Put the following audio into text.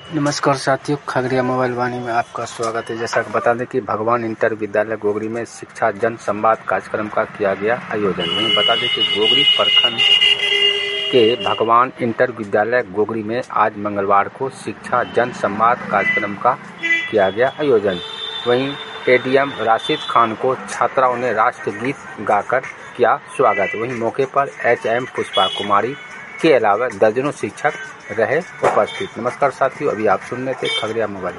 नमस्कार साथियों, खगड़िया मोबाइल वाणी में आपका स्वागत है। जैसा कि बता दें कि भगवान इंटर विद्यालय गोगरी में शिक्षा जन संवाद कार्यक्रम का किया गया आयोजन। वहीं बता दें कि गोगरी प्रखंड के भगवान इंटर विद्यालय गोगरी में आज मंगलवार को शिक्षा जन संवाद कार्यक्रम का किया गया आयोजन। वहीं एडीएम राशिद खान को छात्राओं ने राष्ट्रगीत गाकर किया स्वागत। वहीं मौके पर एचएम पुष्पा कुमारी के अलावा दर्जनों शिक्षक रहे उपस्थित। नमस्कार साथियों, अभी आप सुन रहे थे खगड़िया मोबाइल।